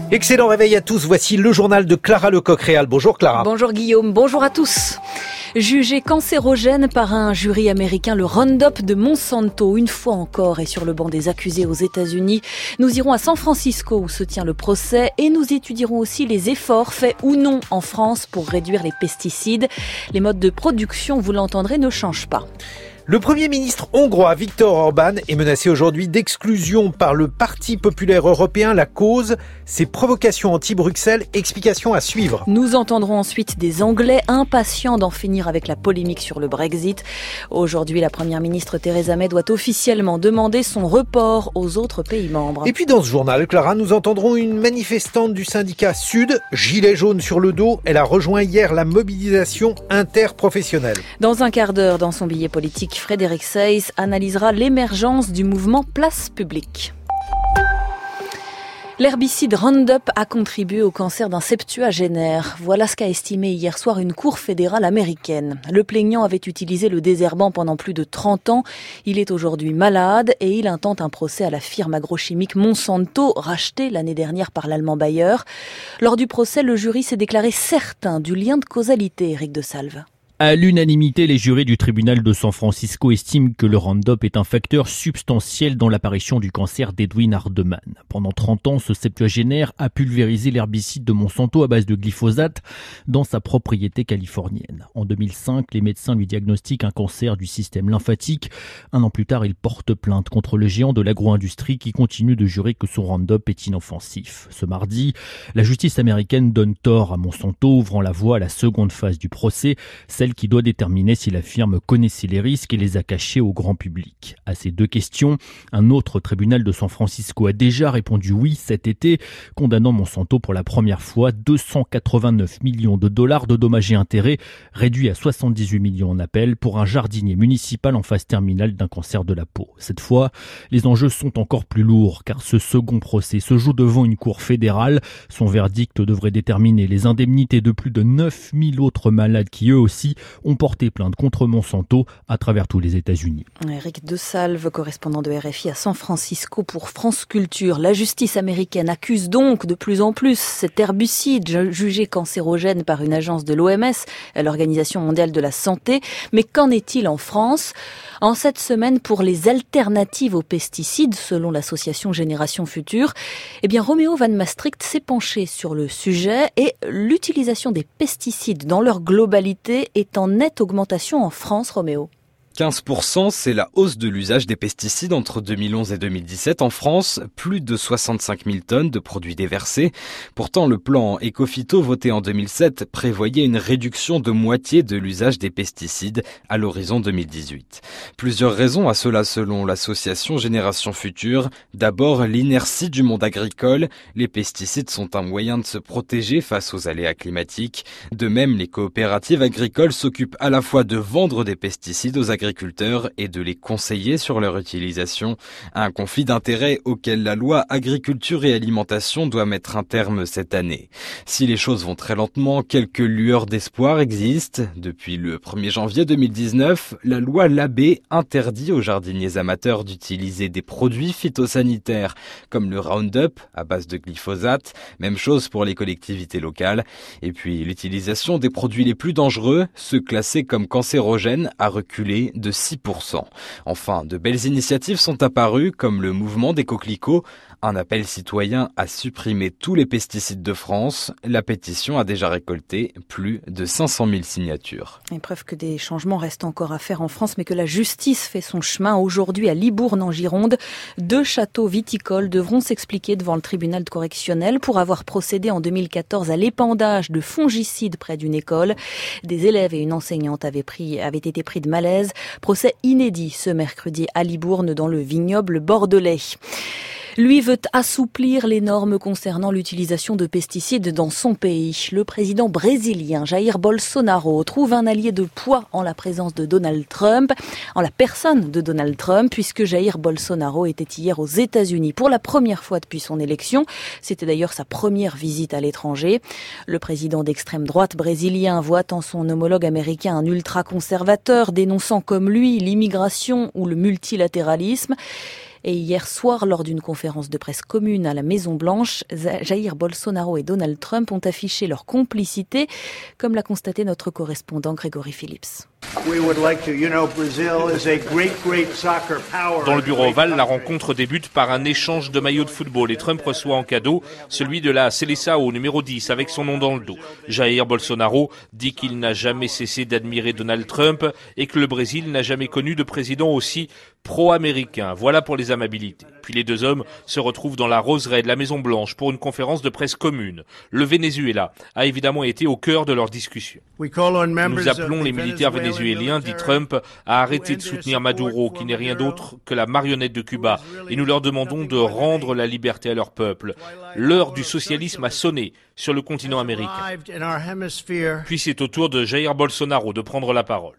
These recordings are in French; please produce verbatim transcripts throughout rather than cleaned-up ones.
Excellent réveil à tous, voici le journal de Clara Lecoq-Réal. Bonjour Clara. Bonjour Guillaume, bonjour à tous. Jugé cancérogène par un jury américain, le Roundup de Monsanto, une fois encore, est sur le banc des accusés aux États-Unis. Nous irons à San Francisco où se tient le procès et nous étudierons aussi les efforts faits ou non en France pour réduire les pesticides. Les modes de production, vous l'entendrez, ne changent pas. Le Premier ministre hongrois Viktor Orban est menacé aujourd'hui d'exclusion par le Parti populaire européen. La cause, ses provocations anti-Bruxelles. Explication à suivre. Nous entendrons ensuite des Anglais impatients d'en finir avec la polémique sur le Brexit. Aujourd'hui, la Première ministre Theresa May doit officiellement demander son report aux autres pays membres. Et puis dans ce journal, Clara, nous entendrons une manifestante du syndicat Sud, gilet jaune sur le dos. Elle a rejoint hier la mobilisation interprofessionnelle. Dans un quart d'heure, dans son billet politique, Frédéric Seyss analysera l'émergence du mouvement Place Publique. L'herbicide Roundup a contribué au cancer d'un septuagénaire. Voilà ce qu'a estimé hier soir une cour fédérale américaine. Le plaignant avait utilisé le désherbant pendant plus de trente ans. Il est aujourd'hui malade et il intente un procès à la firme agrochimique Monsanto, rachetée l'année dernière par l'allemand Bayer. Lors du procès, le jury s'est déclaré certain du lien de causalité, Éric de Salve. À l'unanimité, les jurés du tribunal de San Francisco estiment que le Roundup est un facteur substantiel dans l'apparition du cancer d'Edwin Hardeman. Pendant trente ans, ce septuagénaire a pulvérisé l'herbicide de Monsanto à base de glyphosate dans sa propriété californienne. En deux mille cinq, les médecins lui diagnostiquent un cancer du système lymphatique. Un an plus tard, il porte plainte contre le géant de l'agro-industrie qui continue de jurer que son Roundup est inoffensif. Ce mardi, la justice américaine donne tort à Monsanto, ouvrant la voie à la seconde phase du procès, celle qui doit déterminer si la firme connaissait les risques et les a cachés au grand public. À ces deux questions, un autre tribunal de San Francisco a déjà répondu oui cet été, condamnant Monsanto pour la première fois deux cent quatre-vingt-neuf millions de dollars de dommages et intérêts, réduits à soixante-dix-huit millions en appel pour un jardinier municipal en phase terminale d'un cancer de la peau. Cette fois, les enjeux sont encore plus lourds car ce second procès se joue devant une cour fédérale. Son verdict devrait déterminer les indemnités de plus de neuf mille autres malades qui eux aussi ont porté plainte contre Monsanto à travers tous les États-Unis. Éric de Salve, correspondant de R F I à San Francisco pour France Culture. La justice américaine accuse donc de plus en plus cet herbicide jugé cancérogène par une agence de l'O M S, l'Organisation mondiale de la santé. Mais qu'en est-il en France ? En cette semaine, pour les alternatives aux pesticides, selon l'association Génération Future, eh bien, Roméo Van Maastricht s'est penché sur le sujet et l'utilisation des pesticides dans leur globalité est en nette augmentation en France, Roméo. quinze pour cent, c'est la hausse de l'usage des pesticides entre deux mille onze et deux mille dix-sept en France, plus de soixante-cinq mille tonnes de produits déversés. Pourtant, le plan Écophyto voté en deux mille sept prévoyait une réduction de moitié de l'usage des pesticides à l'horizon deux mille dix-huit. Plusieurs raisons à cela selon l'association Génération Future. D'abord, l'inertie du monde agricole. Les pesticides sont un moyen de se protéger face aux aléas climatiques. De même, les coopératives agricoles s'occupent à la fois de vendre des pesticides aux agriculteurs agriculteurs et de les conseiller sur leur utilisation. Un conflit d'intérêts auquel la loi agriculture et alimentation doit mettre un terme cette année. Si les choses vont très lentement, quelques lueurs d'espoir existent. Depuis le premier janvier deux mille dix-neuf, la loi Labbé interdit aux jardiniers amateurs d'utiliser des produits phytosanitaires comme le Roundup à base de glyphosate. Même chose pour les collectivités locales. Et puis l'utilisation des produits les plus dangereux, ceux classés comme cancérogènes, a reculé de six pour cent. Enfin, de belles initiatives sont apparues, comme le mouvement des coquelicots, un appel citoyen à supprimer tous les pesticides de France. La pétition a déjà récolté plus de cinq cent mille signatures. Et preuve que des changements restent encore à faire en France, mais que la justice fait son chemin. Aujourd'hui, à Libourne, en Gironde, deux châteaux viticoles devront s'expliquer devant le tribunal correctionnel pour avoir procédé en deux mille quatorze à l'épandage de fongicides près d'une école. Des élèves et une enseignante avaient, pris, avaient été pris de malaise. Procès inédit ce mercredi à Libourne dans le vignoble bordelais. Lui veut assouplir les normes concernant l'utilisation de pesticides dans son pays. Le président brésilien Jair Bolsonaro trouve un allié de poids en la présence de Donald Trump, en la personne de Donald Trump, puisque Jair Bolsonaro était hier aux États-Unis pour la première fois depuis son élection. C'était d'ailleurs sa première visite à l'étranger. Le président d'extrême droite brésilien voit en son homologue américain un ultra-conservateur, dénonçant comme lui l'immigration ou le multilatéralisme. Et hier soir, lors d'une conférence de presse commune à la Maison-Blanche, Jair Bolsonaro et Donald Trump ont affiché leur complicité, comme l'a constaté notre correspondant Grégory Phillips. Dans le bureau ovale, la rencontre débute par un échange de maillots de football et Trump reçoit en cadeau celui de la Seleção numéro dix avec son nom dans le dos. Jair Bolsonaro dit qu'il n'a jamais cessé d'admirer Donald Trump et que le Brésil n'a jamais connu de président aussi pro-américain. Voilà pour les amabilités. Puis les deux hommes se retrouvent dans la roseraie de la Maison-Blanche pour une conférence de presse commune. Le Venezuela a évidemment été au cœur de leur discussion. Nous appelons les militaires vénézuéliens, dit Trump, à arrêter de soutenir Maduro, qui n'est rien d'autre que la marionnette de Cuba, et nous leur demandons de rendre la liberté à leur peuple. L'heure du socialisme a sonné sur le continent américain. Puis c'est au tour de Jair Bolsonaro de prendre la parole.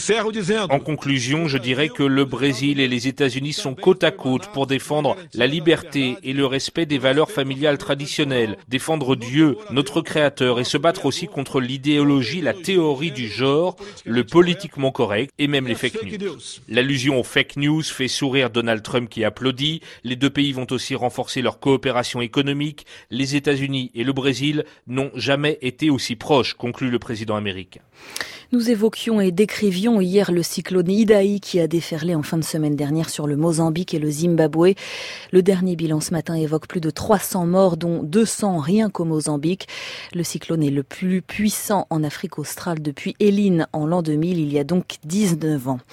En conclusion, je dirais que le Brésil et les États-Unis sont côte à côte pour défendre la liberté et le respect des valeurs familiales traditionnelles, défendre Dieu, notre Créateur, et se battre aussi contre l'idéologie, la théorie du genre, le politiquement correct et même les fake news. L'allusion aux fake news fait sourire Donald Trump qui applaudit. Les deux pays vont aussi renforcer leur coopération économique. Les États-Unis et le Brésil n'ont jamais été aussi proches, conclut le président américain. Nous évoquions et décrivions hier le cyclone Idai qui a déferlé en fin de semaine dernière sur le Mozambique et le Zimbabwe. Le dernier bilan ce matin évoque plus de trois cents morts, dont deux cents rien qu'au Mozambique. Le cyclone est le plus puissant en Afrique australe depuis Eline en l'an deux mille, il y a donc dix-neuf ans.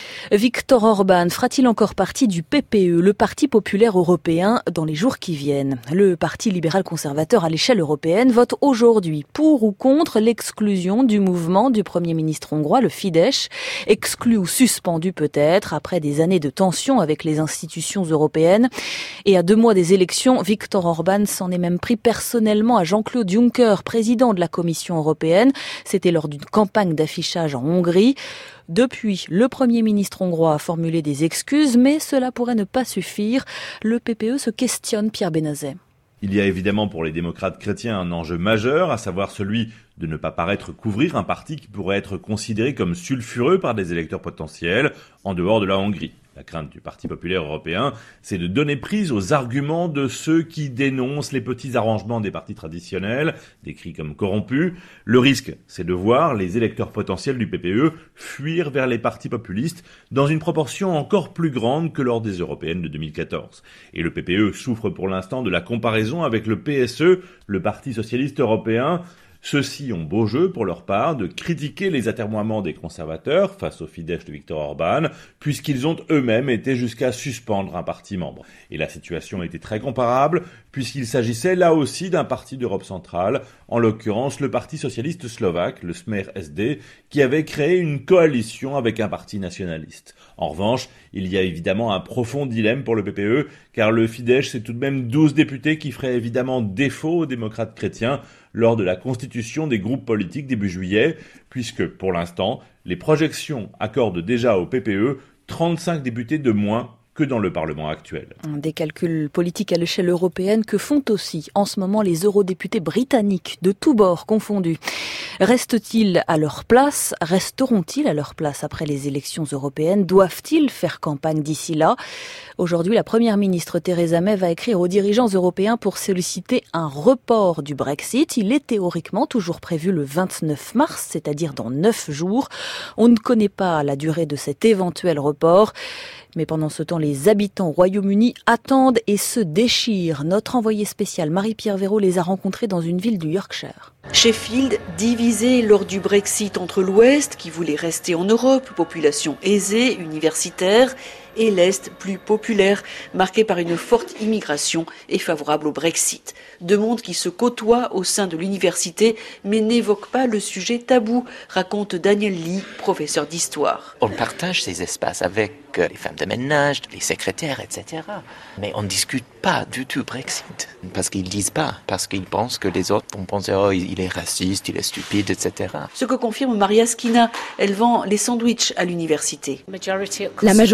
Viktor Orban fera-t-il encore partie du P P E, le Parti populaire européen, dans les jours qui viennent? Le Parti libéral-conservateur à l'échelle européenne vote aujourd'hui pour ou contre l'exclusion du mouvement du Premier ministre hongrois, le Fidesz, exclu ou suspendu peut-être après des années de tensions avec les institutions européennes. Et à deux mois des élections, Viktor Orban s'en est même pris personnellement à Jean-Claude Juncker, président de la Commission européenne. C'était lors d'une campagne d'affichage en Hongrie. Depuis, le Premier ministre hongrois a formulé des excuses, mais cela pourrait ne pas suffire. Le P P E se questionne, Pierre Benazet. Il y a évidemment pour les démocrates chrétiens un enjeu majeur, à savoir celui de ne pas paraître couvrir un parti qui pourrait être considéré comme sulfureux par des électeurs potentiels en dehors de la Hongrie. La crainte du Parti populaire européen, c'est de donner prise aux arguments de ceux qui dénoncent les petits arrangements des partis traditionnels, décrits comme corrompus. Le risque, c'est de voir les électeurs potentiels du P P E fuir vers les partis populistes dans une proportion encore plus grande que lors des européennes de deux mille quatorze. Et le P P E souffre pour l'instant de la comparaison avec le P S E, le Parti socialiste européen. Ceux-ci ont beau jeu, pour leur part, de critiquer les atermoiements des conservateurs face au Fidesz de Viktor Orban, puisqu'ils ont eux-mêmes été jusqu'à suspendre un parti membre. Et la situation était très comparable, puisqu'il s'agissait là aussi d'un parti d'Europe centrale, en l'occurrence le Parti socialiste slovaque, le Smer S D, qui avait créé une coalition avec un parti nationaliste. En revanche, il y a évidemment un profond dilemme pour le P P E, car le Fidesz, c'est tout de même douze députés qui feraient évidemment défaut aux démocrates chrétiens lors de la constitution des groupes politiques début juillet, puisque, pour l'instant, les projections accordent déjà au P P E trente-cinq députés de moins que dans le Parlement actuel. Des calculs politiques à l'échelle européenne que font aussi en ce moment les eurodéputés britanniques, de tous bords confondus. Restent-ils à leur place? Resteront-ils à leur place après les élections européennes? Doivent-ils faire campagne d'ici là? Aujourd'hui, la première ministre Theresa May va écrire aux dirigeants européens pour solliciter un report du Brexit. Il est théoriquement toujours prévu le vingt-neuf mars, c'est-à-dire dans neuf jours. On ne connaît pas la durée de cet éventuel report. Mais pendant ce temps, les habitants au Royaume-Uni attendent et se déchirent. Notre envoyé spécial Marie-Pierre Véraud les a rencontrés dans une ville du Yorkshire. Sheffield, divisé lors du Brexit entre l'Ouest, qui voulait rester en Europe, population aisée, universitaire, et l'Est, plus populaire, marqué par une forte immigration et favorable au Brexit. Deux mondes qui se côtoient au sein de l'université, mais n'évoquent pas le sujet tabou, raconte Daniel Lee, professeur d'histoire. On partage ces espaces avec les femmes de ménage, les secrétaires, et cetera. Mais on ne discute pas du tout Brexit, parce qu'ils ne disent pas, parce qu'ils pensent que les autres vont penser « oh, il est raciste, il est stupide, et cetera » Ce que confirme Maria Skina, elle vend les sandwichs à l'université. La majorité de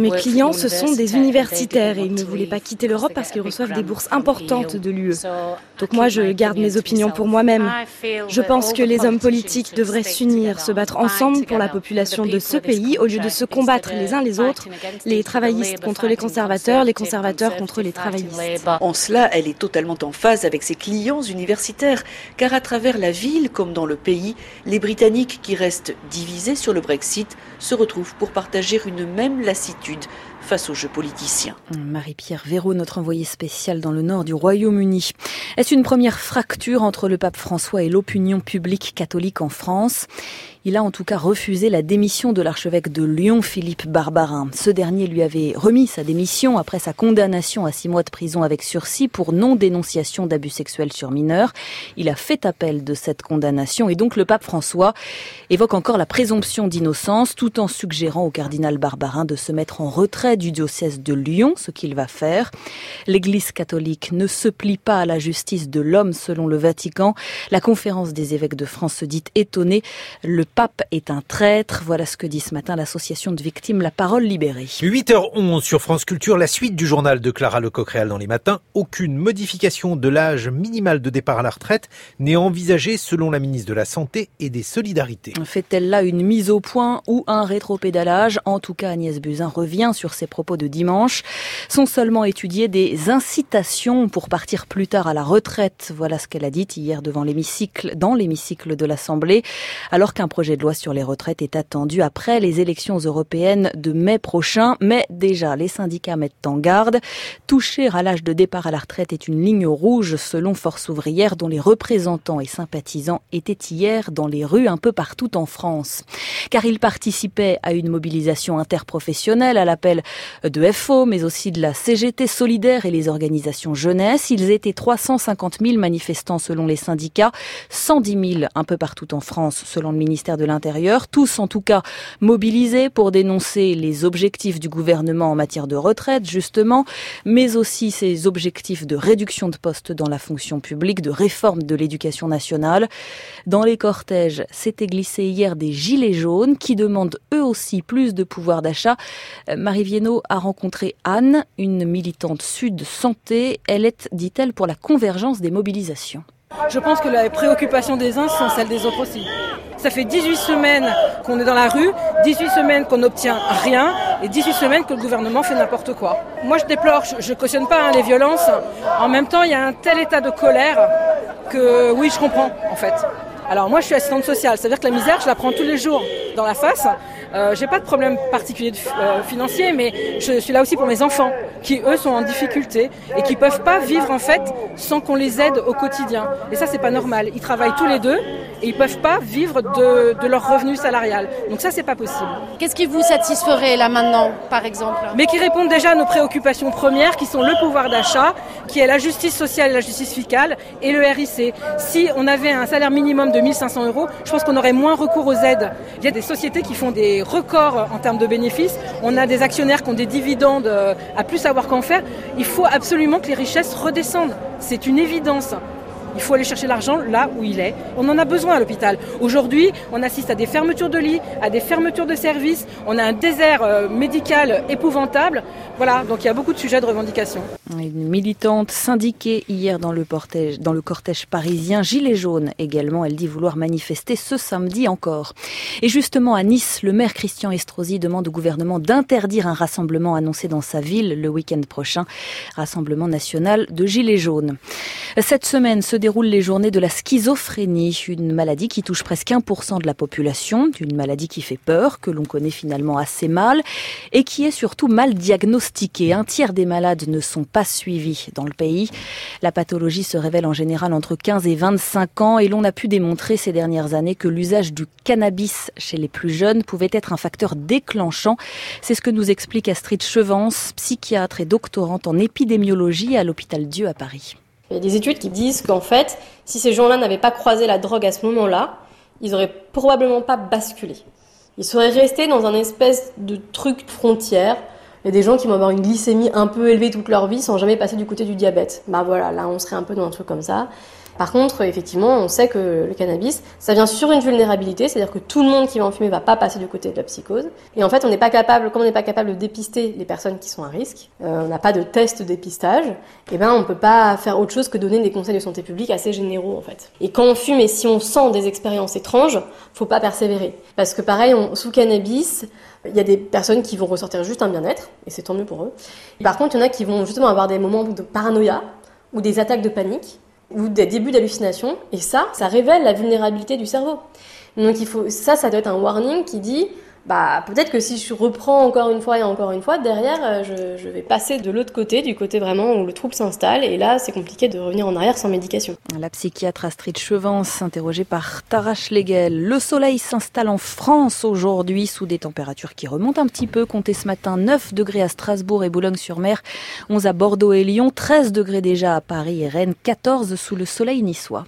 mes clients, ce sont des universitaires et ils ne voulaient pas quitter l'Europe parce qu'ils reçoivent des bourses importantes de l'U E. Donc moi, je garde mes opinions pour moi-même. Je pense que les hommes politiques devraient s'unir, se battre ensemble pour la population de ce pays au lieu de se combattre les uns les autres, les travaillistes contre les conservateurs, les conservateurs contre les travaillistes. En cela, elle est totalement en phase avec ses clients universitaires, car à travers la ville comme dans le pays, les Britanniques qui restent divisés sur le Brexit se retrouvent pour partager une même lassitude face aux jeux politiciens. Marie-Pierre Véraud, notre envoyée spéciale dans le nord du Royaume-Uni. Est-ce une première fracture entre le pape François et l'opinion publique catholique en France ? Il a en tout cas refusé la démission de l'archevêque de Lyon, Philippe Barbarin. Ce dernier lui avait remis sa démission après sa condamnation à six mois de prison avec sursis pour non-dénonciation d'abus sexuels sur mineurs. Il a fait appel de cette condamnation et donc le pape François évoque encore la présomption d'innocence tout en suggérant au cardinal Barbarin de se mettre en retrait du diocèse de Lyon, ce qu'il va faire. L'Église catholique ne se plie pas à la justice de l'homme selon le Vatican. La conférence des évêques de France se dit étonnée. Le pape est un traître. Voilà ce que dit ce matin l'association de victimes La Parole Libérée. huit heures onze sur France Culture, la suite du journal de Clara Lecoq-Réal dans les matins. Aucune modification de l'âge minimal de départ à la retraite n'est envisagée selon la ministre de la Santé et des Solidarités. Fait-elle là une mise au point ou un rétropédalage ? En tout cas, Agnès Buzyn revient sur ses propos de dimanche. Sont seulement étudiées des incitations pour partir plus tard à la retraite. Voilà ce qu'elle a dit hier devant l'hémicycle, dans l'hémicycle de l'Assemblée, alors qu'un projet de loi sur les retraites est attendu après les élections européennes de mai prochain. Mais déjà, les syndicats mettent en garde. Toucher à l'âge de départ à la retraite est une ligne rouge selon Force ouvrière, dont les représentants et sympathisants étaient hier dans les rues un peu partout en France. Car ils participaient à une mobilisation interprofessionnelle à l'appel de F O, mais aussi de la C G T Solidaire et les organisations jeunesse. Ils étaient trois cent cinquante mille manifestants selon les syndicats, cent dix mille un peu partout en France selon le ministère de l'Intérieur, tous en tout cas mobilisés pour dénoncer les objectifs du gouvernement en matière de retraite, justement, mais aussi ses objectifs de réduction de postes dans la fonction publique, de réforme de l'éducation nationale. Dans les cortèges, s'étaient glissés hier des gilets jaunes qui demandent eux aussi plus de pouvoir d'achat. Marie Viennot a rencontré Anne, une militante Sud Santé. Elle est, dit-elle, pour la convergence des mobilisations. Je pense que les préoccupations des uns sont celles des autres aussi. Ça fait dix-huit semaines qu'on est dans la rue, dix-huit semaines qu'on n'obtient rien et dix-huit semaines que le gouvernement fait n'importe quoi. Moi je déplore, je ne cautionne pas hein, les violences. En même temps, il y a un tel état de colère que oui, je comprends en fait. Alors moi je suis assistante sociale, c'est-à-dire que la misère, je la prends tous les jours dans la face. Euh, j'ai pas de problème particulier de, euh, financier, mais je suis là aussi pour mes enfants qui eux sont en difficulté et qui peuvent pas vivre en fait sans qu'on les aide au quotidien. Et ça c'est pas normal. Ils travaillent tous les deux et ils peuvent pas vivre de, de leur revenu salarial. Donc ça c'est pas possible. Qu'est-ce qui vous satisferait là maintenant, par exemple ? Mais qui répondent déjà à nos préoccupations premières, qui sont le pouvoir d'achat, qui est la justice sociale et la justice fiscale et le R I C. Si on avait un salaire minimum de mille cinq cents euros, je pense qu'on aurait moins recours aux aides. Il y a des sociétés qui font des records en termes de bénéfices. On a des actionnaires qui ont des dividendes à plus savoir qu'en faire. Il faut absolument que les richesses redescendent. C'est une évidence. Il faut aller chercher l'argent là où il est. On en a besoin à l'hôpital. Aujourd'hui, on assiste à des fermetures de lits, à des fermetures de services. On a un désert euh, médical épouvantable. Voilà, donc il y a beaucoup de sujets de revendication. Une militante syndiquée hier dans le, portège, dans le cortège parisien. Gilets jaunes également. Elle dit vouloir manifester ce samedi encore. Et justement, à Nice, le maire Christian Estrosi demande au gouvernement d'interdire un rassemblement annoncé dans sa ville le week-end prochain. Rassemblement national de Gilets jaunes. Cette semaine se déroulent les journées de la schizophrénie, une maladie qui touche presque un pour cent de la population, une maladie qui fait peur, que l'on connaît finalement assez mal et qui est surtout mal diagnostiquée. Un tiers des malades ne sont pas suivis dans le pays. La pathologie se révèle en général entre quinze et vingt-cinq ans et l'on a pu démontrer ces dernières années que l'usage du cannabis chez les plus jeunes pouvait être un facteur déclenchant. C'est ce que nous explique Astrid Chevance, psychiatre et doctorante en épidémiologie à l'hôpital Dieu à Paris. Il y a des études qui disent qu'en fait, si ces gens-là n'avaient pas croisé la drogue à ce moment-là, ils n'auraient probablement pas basculé. Ils seraient restés dans un espèce de truc frontière Il y a des gens qui vont avoir une glycémie un peu élevée toute leur vie sans jamais passer du côté du diabète. Bah voilà, là on serait un peu dans un truc comme ça. Par contre, effectivement, on sait que le cannabis, ça vient sur une vulnérabilité, c'est-à-dire que tout le monde qui va en fumer va pas passer du côté de la psychose. Et en fait, on n'est pas capable, comme on n'est pas capable de dépister les personnes qui sont à risque, euh, on n'a pas de test de dépistage, et ben on peut pas faire autre chose que donner des conseils de santé publique assez généraux en fait. Et quand on fume et si on sent des expériences étranges, faut pas persévérer, parce que pareil, on, sous cannabis, il y a des personnes qui vont ressortir juste un bien-être, et c'est tant mieux pour eux. Et par contre, il y en a qui vont justement avoir des moments de paranoïa ou des attaques de panique, ou des débuts d'hallucination, et ça, ça révèle la vulnérabilité du cerveau. Donc il faut, ça, ça doit être un warning qui dit, bah peut-être que si je reprends encore une fois et encore une fois, derrière, je, je vais passer de l'autre côté, du côté vraiment où le trouble s'installe, et là, c'est compliqué de revenir en arrière sans médication. La psychiatre Astrid Chevance, interrogée par Tara Schlegel. Le soleil s'installe en France aujourd'hui sous des températures qui remontent un petit peu. Comptez ce matin neuf degrés à Strasbourg et Boulogne-sur-Mer, onze à Bordeaux et Lyon, treize degrés déjà à Paris et Rennes, quatorze sous le soleil niçois.